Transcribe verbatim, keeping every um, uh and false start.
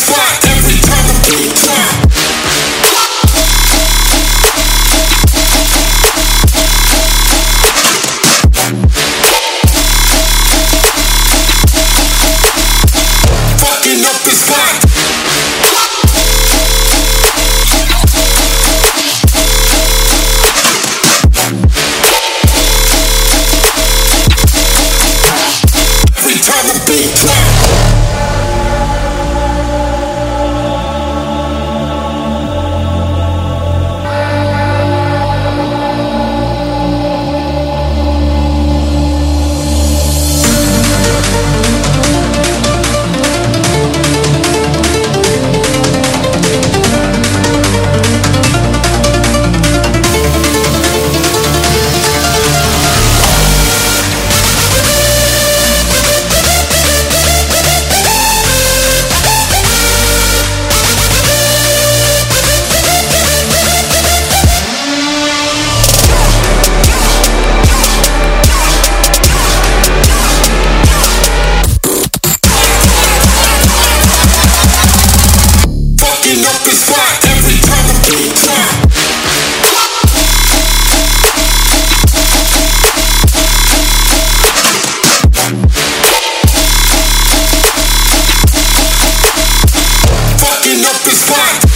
spot every time the beat drop. Fucking up the spot. Every time the beat drop. Fucking up the spot every time the beat drop. Fucking up the spot.